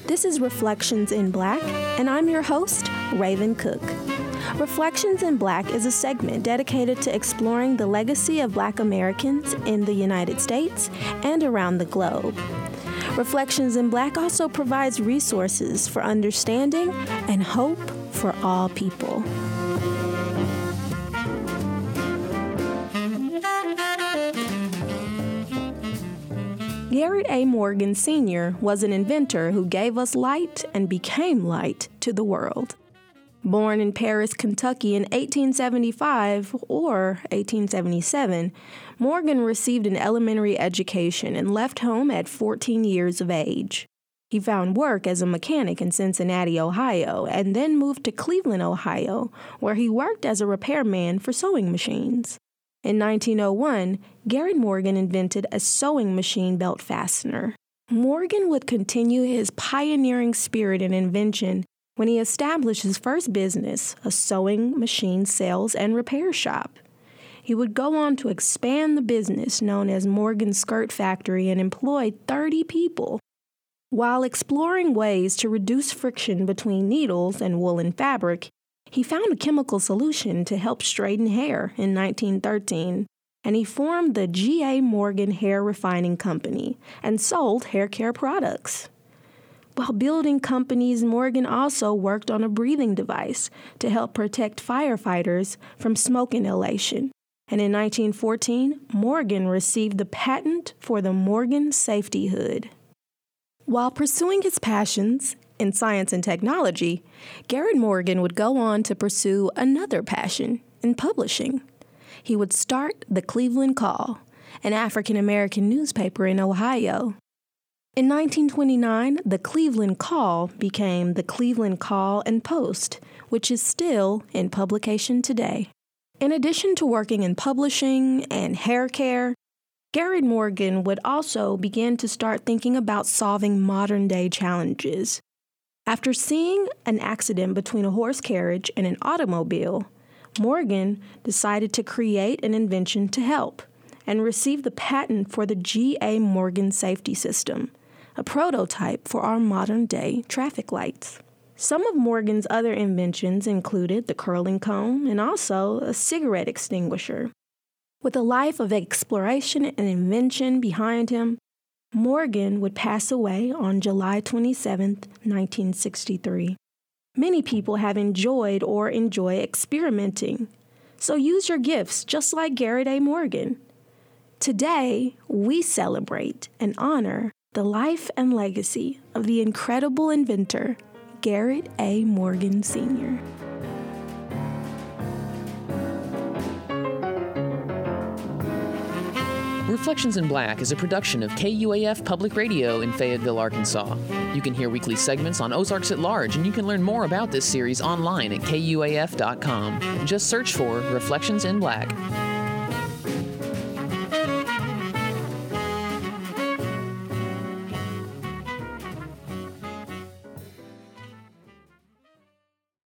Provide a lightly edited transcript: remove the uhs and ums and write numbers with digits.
This is Reflections in Black, and I'm your host, Raven Cook. Reflections in Black is a segment dedicated to exploring the legacy of Black Americans in the United States and around the globe. Reflections in Black also provides resources for understanding and hope for all people. Garrett A. Morgan Sr. was an inventor who gave us light and became light to the world. Born in Paris, Kentucky in 1875 or 1877, Morgan received an elementary education and left home at 14 years of age. He found work as a mechanic in Cincinnati, Ohio, and then moved to Cleveland, Ohio, where he worked as a repairman for sewing machines. In 1901, Garrett Morgan invented a sewing machine belt fastener. Morgan would continue his pioneering spirit and invention when he established his first business, a sewing machine sales and repair shop. He would go on to expand the business known as Morgan Skirt Factory and employ 30 people. While exploring ways to reduce friction between needles and woolen fabric, he found a chemical solution to help straighten hair in 1913, and he formed the G.A. Morgan Hair Refining Company and sold hair care products. While building companies, Morgan also worked on a breathing device to help protect firefighters from smoke inhalation. And in 1914, Morgan received the patent for the Morgan Safety Hood. While pursuing his passions in science and technology, Garrett Morgan would go on to pursue another passion in publishing. He would start the Cleveland Call, an African-American newspaper in Ohio. In 1929, the Cleveland Call became the Cleveland Call and Post, which is still in publication today. In addition to working in publishing and hair care, Garrett Morgan would also begin to start thinking about solving modern-day challenges. After seeing an accident between a horse carriage and an automobile, Morgan decided to create an invention to help and received the patent for the G.A. Morgan Safety System, a prototype for our modern-day traffic lights. Some of Morgan's other inventions included the curling comb and also a cigarette extinguisher. With a life of exploration and invention behind him, Morgan would pass away on July 27, 1963. Many people have enjoyed or enjoy experimenting, so use your gifts just like Garrett A. Morgan. Today, we celebrate and honor the life and legacy of the incredible inventor, Garrett A. Morgan Sr. Reflections in Black is a production of KUAF Public Radio in Fayetteville, Arkansas. You can hear weekly segments on Ozarks at Large, and you can learn more about this series online at KUAF.com. Just search for Reflections in Black.